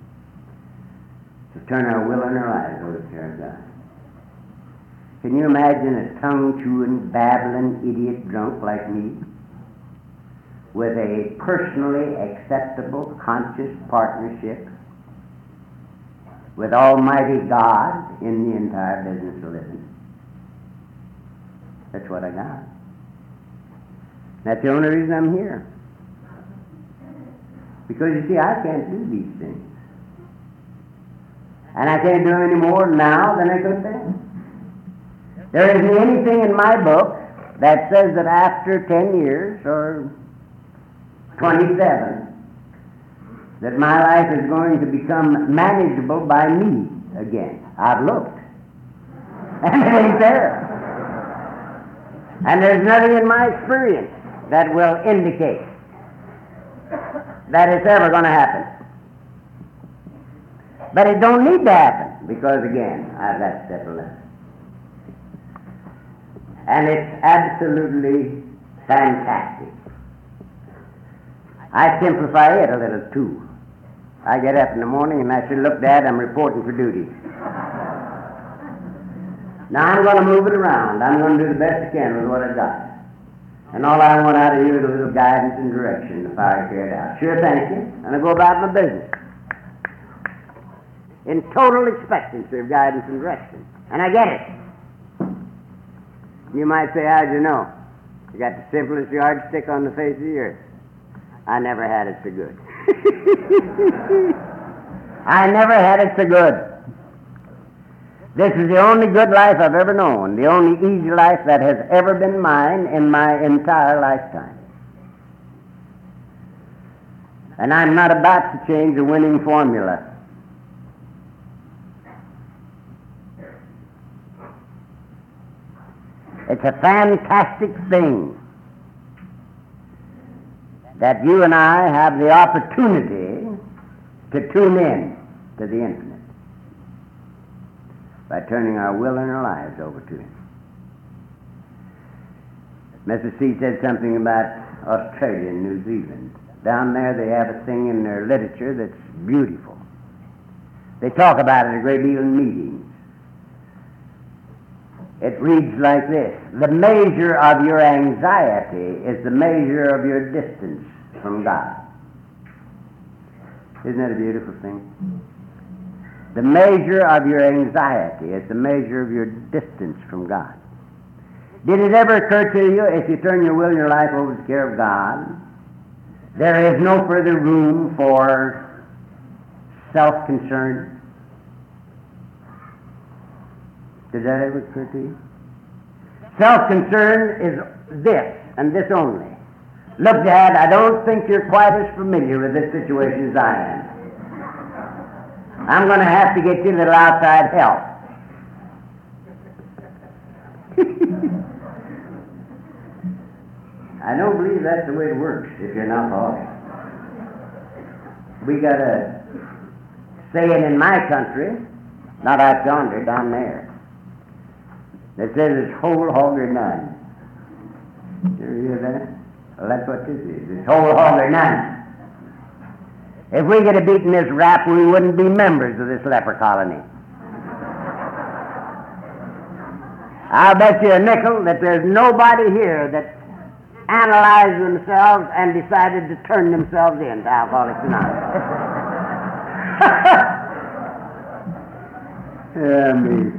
To turn our will and our lives over to the care of God. Can you imagine a tongue-chewing, babbling idiot drunk like me with a personally acceptable, conscious partnership with Almighty God in the entire business of living? That's what I got. That's the only reason I'm here. Because, you see, I can't do these things. And I can't do any more now than I could then. There isn't anything in my book that says that after 10 years or 27 that my life is going to become manageable by me again. I've looked. And it ain't there. And there's nothing in my experience that will indicate that it's ever going to happen. But it don't need to happen, because again, I've got step 11. And it's absolutely fantastic. I simplify it a little too. I get up in the morning and I say, "Look, Dad, I'm reporting for duty. Now I'm going to move it around. I'm going to do the best I can with what I've got. And all I want out of you is a little guidance and direction to carry it out. Sure, thank you." And I go about my business in total expectancy of guidance and direction. And I get it. You might say, "How'd you know?" You got the simplest yardstick on the face of the earth. I never had it so good. I never had it so good. This is the only good life I've ever known, the only easy life that has ever been mine in my entire lifetime. And I'm not about to change a winning formula. It's a fantastic thing that you and I have the opportunity to tune in to the infinite by turning our will and our lives over to Him. Mrs. C said something about Australia and New Zealand. Down there they have a thing in their literature that's beautiful. They talk about it a great deal in meetings. It reads like this: "The measure of your anxiety is the measure of your distance from God." Isn't that a beautiful thing? The measure of your anxiety is the measure of your distance from God. Did it ever occur to you, if you turn your will and your life over to the care of God, there is no further room for self-concern? Did that ever occur to you? Self-concern is this, and this only: Look, Dad, I don't think you're quite as familiar with this situation as I am. I'm going to have to get you a little outside help. I don't believe that's the way it works if you're not alcoholic. We got a saying in my country, not out yonder, down there, that says it's whole hog or none. You ever hear that? Well, that's what this is. It's whole hog or none. If we get a beaten this rap, we wouldn't be members of this leper colony. I'll bet you a nickel that there's nobody here that analyzed themselves and decided to turn themselves in to Alcoholics Anonymous. Yeah, me.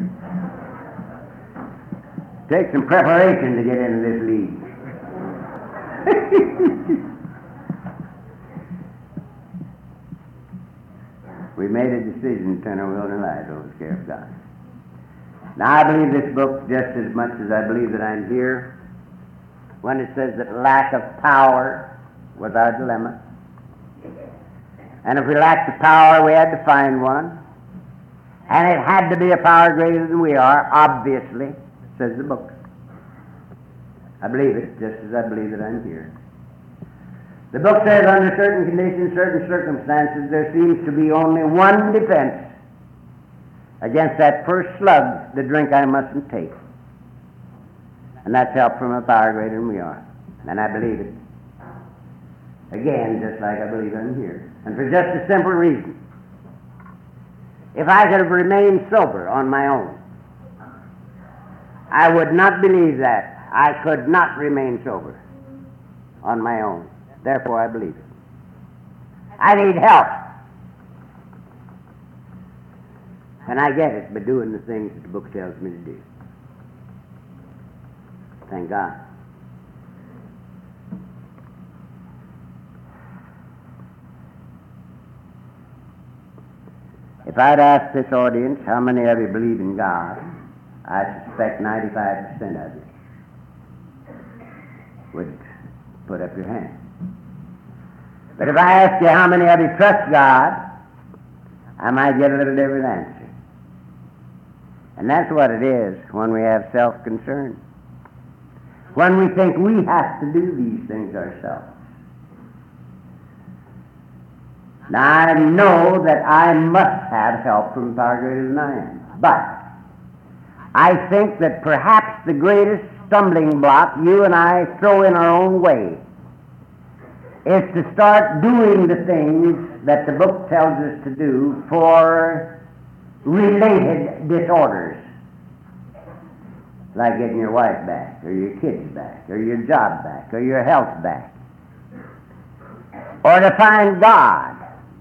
Takes some preparation to get into this league. We made a decision to turn our will and lives over to the care of God. Now, I believe this book just as much as I believe that I'm here when it says that lack of power was our dilemma. And if we lacked the power, we had to find one. And it had to be a power greater than we are, obviously, says the book. I believe it, just as I believe that I'm here. The book says under certain conditions, certain circumstances, there seems to be only one defense against that first slug, the drink I mustn't take. And that's help from a power greater than we are. And I believe it. Again, just like I believe I'm here. And for just a simple reason. If I could have remained sober on my own, I would not believe that. I could not remain sober on my own. Therefore, I believe it. I need help. And I get it by doing the things that the book tells me to do. Thank God. If I'd asked this audience how many of you believe in God, I suspect 95% of you would put up your hand. But if I ask you how many of you trust God, I might get a little different answer. And that's what it is when we have self-concern. When we think we have to do these things ourselves. Now, I know that I must have help from power greater than I am. But I think that perhaps the greatest stumbling block you and I throw in our own way is to start doing the things that the book tells us to do for related disorders. Like getting your wife back, or your kids back, or your job back, or your health back. Or to find God.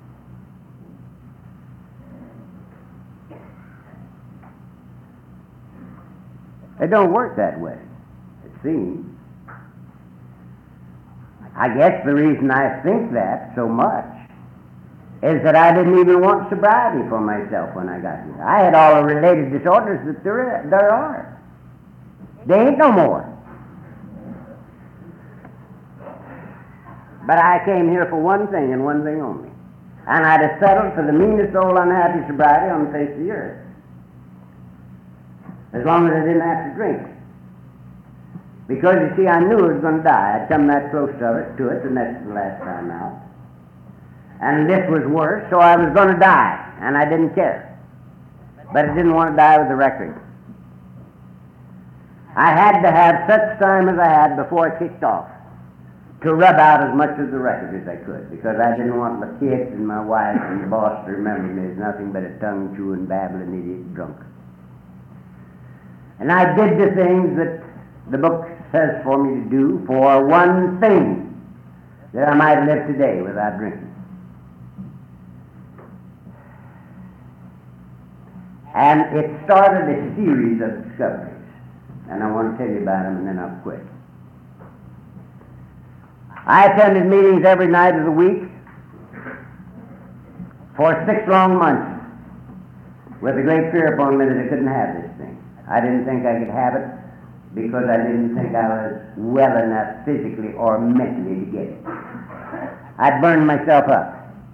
It don't work that way, it seems. I guess the reason I think that so much is that I didn't even want sobriety for myself when I got here. I had all the related disorders that there are. They ain't no more. But I came here for one thing and one thing only. And I'd have settled for the meanest old unhappy sobriety on the face of the earth. As long as I didn't have to drink. Because, you see, I knew I was going to die. I'd come that close to it, and that's the last time out. And this was worse, so I was going to die, and I didn't care. But I didn't want to die with the record. I had to have such time as I had before I kicked off to rub out as much of the record as I could, because I didn't want my kids and my wife and the boss to remember me as nothing but a tongue-chewing, babbling idiot drunk. And I did the things that the book says for me to do for one thing, that I might live today without drinking. And it started a series of discoveries. And I want to tell you about them, and then I'll quit. I attended meetings every night of the week for 6 long months with a great fear upon me that I couldn't have this thing. I didn't think I could have it because I didn't think I was well enough physically or mentally to get it. I burned myself up.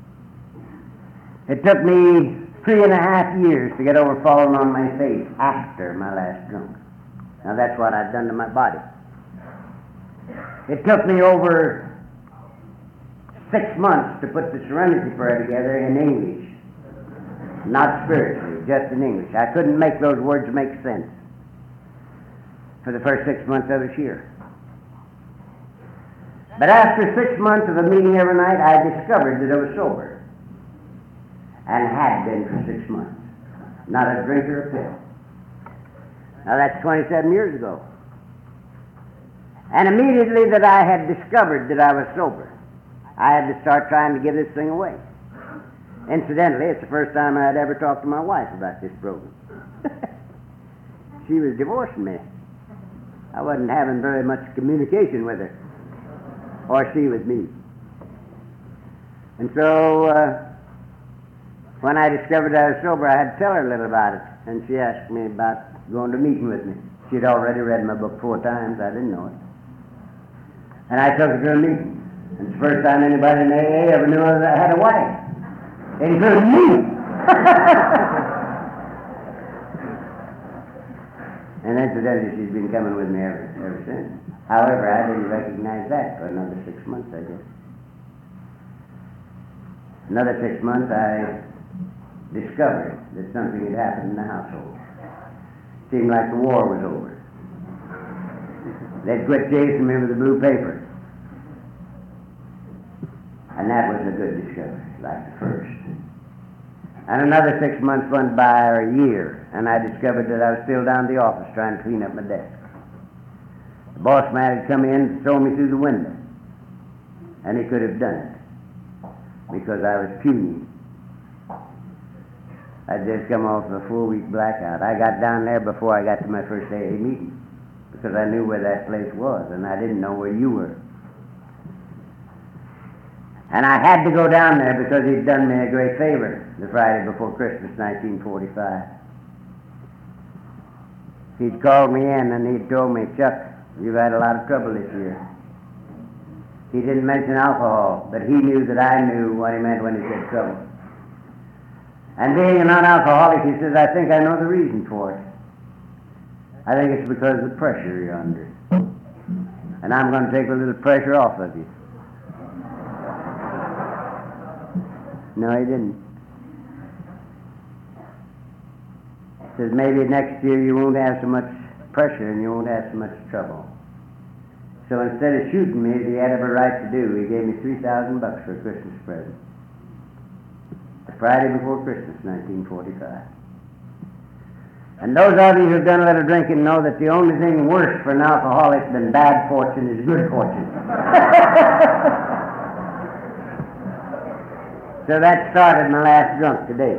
It took me 3.5 years to get over falling on my face after my last drunk. Now that's what I've done to my body. It took me over 6 months to put the Serenity Prayer together in English, not spiritually, just in English. I couldn't make those words make sense for the first 6 months of this year. But after 6 months of a meeting every night, I discovered that I was sober, and had been for 6 months. Not a drink or a pill. Now that's 27 years ago. And immediately that I had discovered that I was sober, I had to start trying to give this thing away. Incidentally, it's the first time I had ever talked to my wife about this program. She was divorcing me. I wasn't having very much communication with her, or she with me. And so, when I discovered I was sober, I had to tell her a little about it, and she asked me about going to meeting with me. She'd already read my book 4 times, I didn't know it. And I took her to a meeting. And it's the first time anybody in AA ever knew that I had a wife, including me. And incidentally, she's been coming with me ever since. However, I didn't recognize that for another 6 months, I guess. Another 6 months, I discovered that something had happened in the household. Seemed like the war was over. They'd quit chasing me with the blue paper. And that was a good discovery, like the first. And another 6 months went by, or a year, and I discovered that I was still down at the office trying to clean up my desk. The boss man had come in and thrown me through the window. And he could have done it, because I was puny. I'd just come off of a 4-week blackout. I got down there before I got to my first AA meeting, because I knew where that place was, and I didn't know where you were. And I had to go down there because he'd done me a great favor the Friday before Christmas, 1945. He'd called me in and he'd told me, "Chuck, you've had a lot of trouble this year." He didn't mention alcohol, but he knew that I knew what he meant when he said trouble. And being a non-alcoholic, he says, "I think I know the reason for it. I think it's because of the pressure you're under. And I'm going to take a little pressure off of you." No, he didn't. He says, "Maybe next year you won't have so much pressure and you won't have so much trouble." So instead of shooting me, as he had every right to do, he gave me $3,000 for a Christmas present. The Friday before Christmas, 1945. And those of you who've done a little drinking know that the only thing worse for an alcoholic than bad fortune is good fortune. So that started my last drunk today.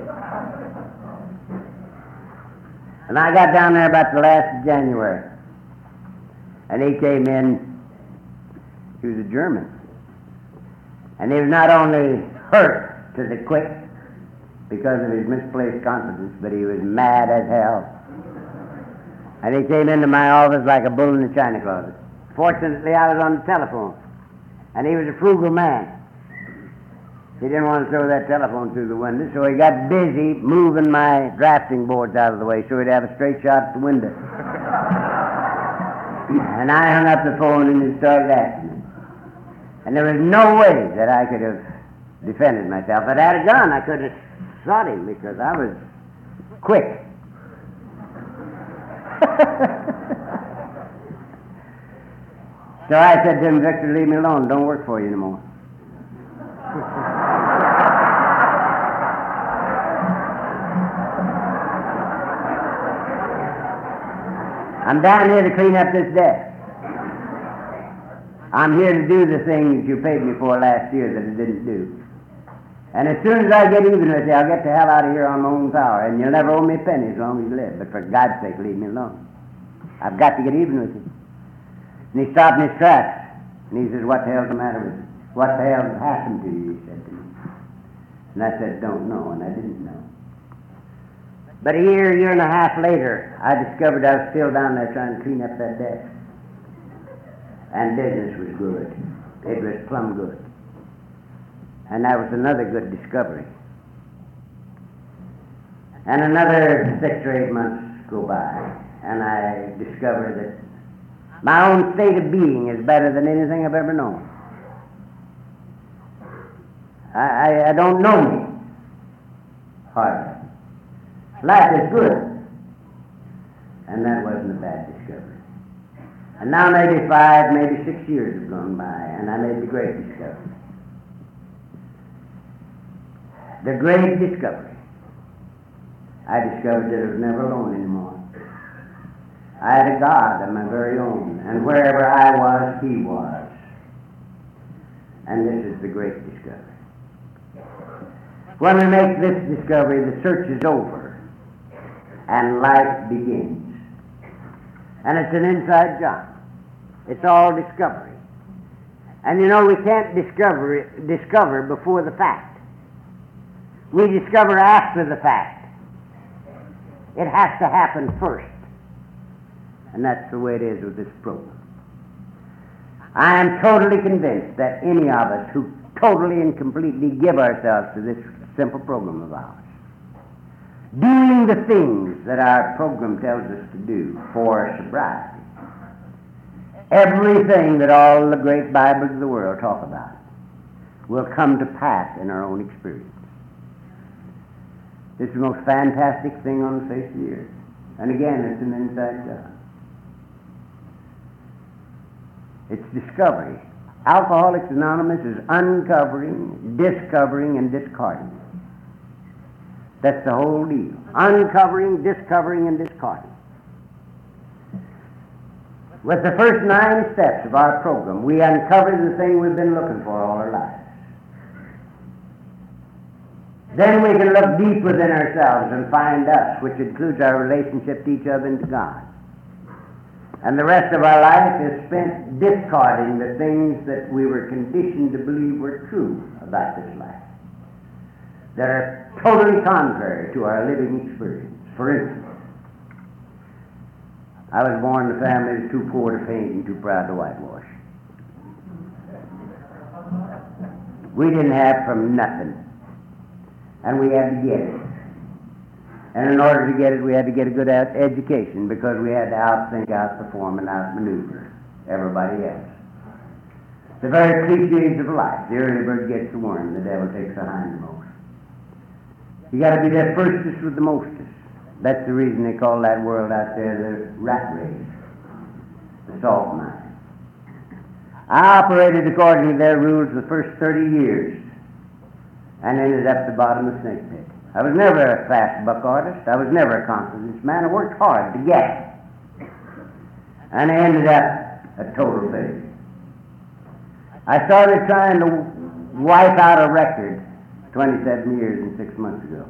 And I got down there about the last of January. And he came in, he was a German. And he was not only hurt to the quick because of his misplaced confidence, but he was mad as hell. And he came into my office like a bull in a china closet. Fortunately, I was on the telephone. And he was a frugal man. He didn't want to throw that telephone through the window, so he got busy moving my drafting boards out of the way so he'd have a straight shot at the window. And I hung up the phone and he started asking me. And there was no way that I could have defended myself. If I'd had a gun, I could have shot him because I was quick. So I said to him, "Victor, leave me alone. Don't work for you anymore." I'm down here to clean up this desk. I'm here to do the things you paid me for last year that I didn't do. And as soon as I get even with you, I'll get the hell out of here on my own power, and you'll never owe me a penny as long as you live. But for God's sake, leave me alone. I've got to get even with you. And he stopped in his tracks, and he says, "What the hell's the matter with you? What the hell has happened to you?" he said to me. And I said, "Don't know," and I didn't know. But a year and a half later, I discovered I was still down there trying to clean up that desk. And business was good. It was plumb good. And that was another good discovery. And another 6 or 8 months go by, and I discover that my own state of being is better than anything I've ever known. I don't know me, hardly. Life is good, and that wasn't a bad discovery. And now maybe 5, maybe 6 years have gone by, and I made the great discovery. The great discovery. I discovered that I was never alone anymore. I had a God of my very own, and wherever I was, He was. And this is the great discovery. When we make this discovery, the search is over, and life begins. And it's an inside job. It's all discovery. And you know, we can't discover before the fact. We discover after the fact. It has to happen first. And that's the way it is with this program. I am totally convinced that any of us who totally and completely give ourselves to this simple program of ours, doing the things that our program tells us to do for sobriety, everything that all the great Bibles of the world talk about will come to pass in our own experience. This is the most fantastic thing on the face of the earth. And again, it's an inside job. It's discovery. Alcoholics Anonymous is uncovering, discovering, and discarding. That's the whole deal. Uncovering, discovering, and discarding. With the first 9 steps of our program, we uncover the thing we've been looking for all our lives. Then we can look deep within ourselves and find us, which includes our relationship to each other and to God. And the rest of our life is spent discarding the things that we were conditioned to believe were true about this life, that are totally contrary to our living experience. For instance, I was born in a family that was too poor to paint and too proud to whitewash. We didn't have from nothing. And we had to get it. And in order to get it, we had to get a good education, because we had to outthink, outperform, and outmaneuver everybody else. The very cliches of life. The early bird gets the worm, the devil takes the hindmost. You got to be the firstest with the mostest. That's the reason they call that world out there the rat race, the salt mine. I operated according to their rules the first 30 years. And ended up at the bottom of the snake pit. I was never a fast buck artist. I was never a confidence man. I worked hard to get it. And I ended up a total failure. I started trying to wipe out a record 27 years and 6 months ago.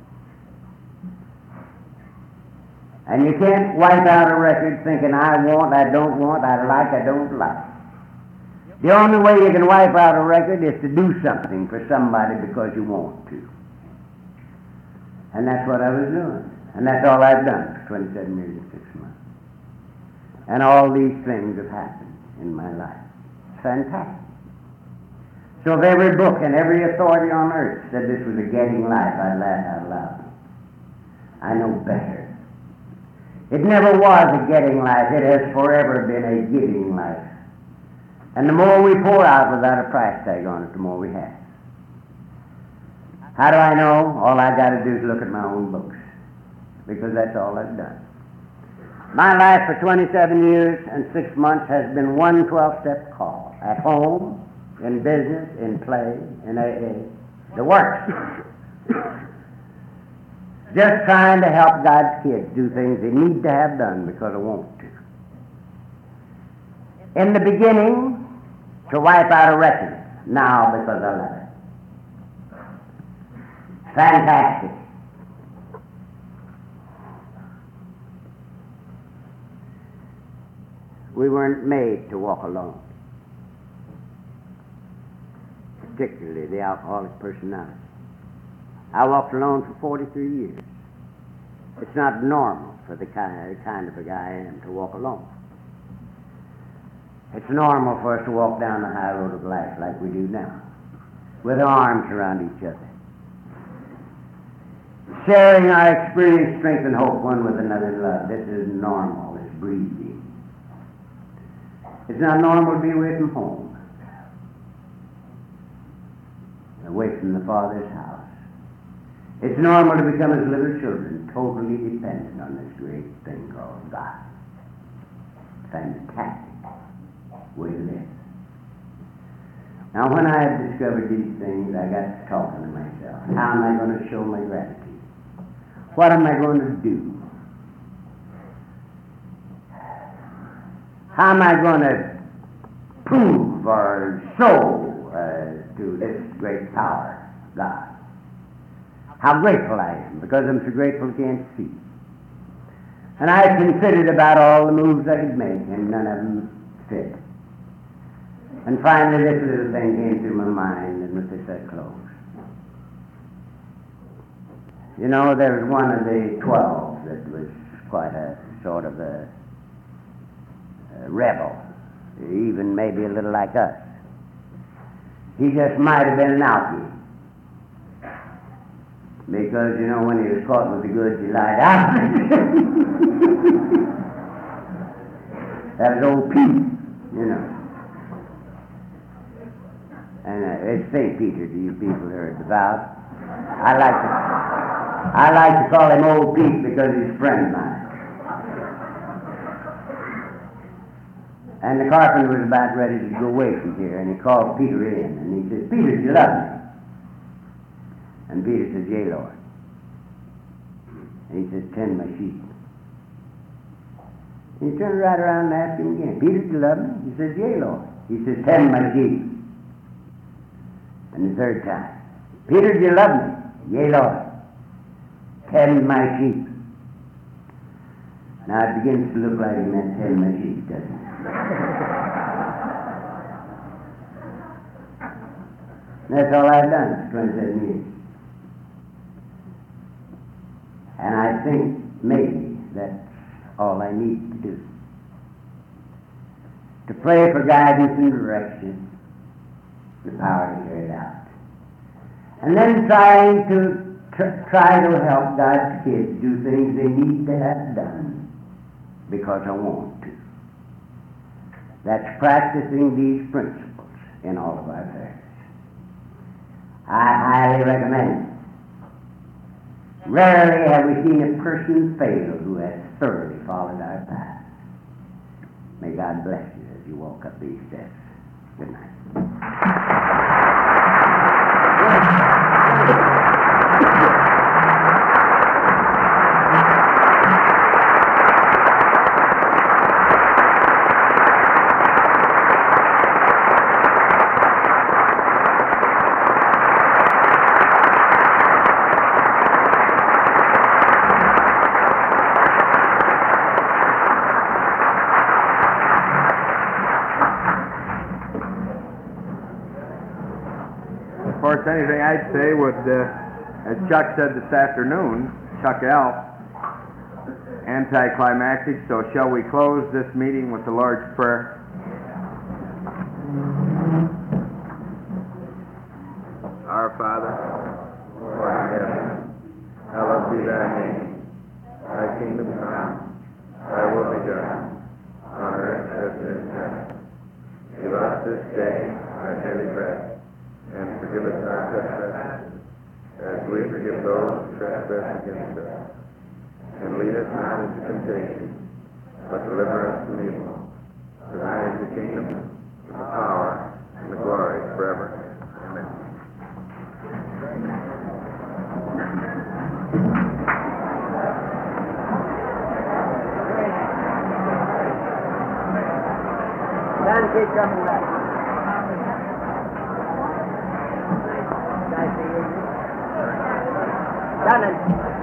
And you can't wipe out a record thinking I want, I don't want, I like, I don't like. The only way you can wipe out a record is to do something for somebody because you want to. And that's what I was doing. And that's all I've done for 27 years and 6 months. And all these things have happened in my life. It's fantastic. So if every book and every authority on earth said this was a getting life, I'd laugh out loud. I know better. It never was a getting life. It has forever been a giving life. And the more we pour out without a price tag on it, the more we have. How do I know? All I got to do is look at my own books, because that's all I've done. My life for 27 years and 6 months has been one 12-step call. At home, in business, in play, in AA. The works. Just trying to help God's kids do things they need to have done because I want to. In the beginning, to wipe out a record. Now, because I love it. Fantastic. We weren't made to walk alone. Particularly the alcoholic personality. I walked alone for 43 years. It's not normal for the kind of a guy I am to walk alone. It's normal for us to walk down the high road of life like we do now, with our arms around each other, sharing our experience, strength, and hope one with another in love. This is normal. It's breathing. It's not normal to be away from home, away from the Father's house. It's normal to become as little children, totally dependent on this great thing called God. Fantastic way to live. Now, when I have discovered these things, I got to talking to myself. How am I going to show my gratitude? What am I going to do? How am I going to prove or show to this great power, God, how grateful I am, because I'm so grateful I can't see. And I considered about all the moves I could make, and none of them fit. And finally, this little thing came through my mind, and with this I close. You know, there was one of the 12 that was quite a sort of a rebel, even maybe a little like us. He just might have been an outlaw. Because, you know, when he was caught with the goods, he lied out. That was old Pete, you know. And it's St. Peter to you people heard about. I like to call him Old Pete because he's a friend of mine. And the carpenter was about ready to go away from here, and he called Peter in, and he said, "Peter, do you love me?" And Peter said, "Yea, Lord." And he said, "Tend my sheep." And he turned right around and asked him again, "Peter, do you love me?" He said, "Yea, Lord." He said, "Tend my sheep." And the third time, "Peter, do you love me?" "Yea, Lord." "Tend my sheep." Now it begins to look like he meant tend my sheep, doesn't it? That's all I've done for 27 years. And I think maybe that's all I need to do. To pray for guidance and direction, the power to carry it out. And then try to help God's kids do things they need to have done because I want to. That's practicing these principles in all of our affairs. I highly recommend it. Rarely have we seen a person fail who has thoroughly followed our path. May God bless you as you walk up these steps. Good night. Of course, anything I'd say would, as Chuck said this afternoon, Chuck L., anticlimactic, so shall we close this meeting with the Lord's Prayer? Our Father, who art in heaven, hallowed be thy name. Thy kingdom come, thy will be done, on earth as it is in heaven. Give us this day our daily bread, and forgive us our trespasses, as we forgive those who trespass against us. And lead us not into temptation, but deliver us from evil. For thine is the kingdom, the power, and the glory forever. Amen. John, keep coming back. Done it.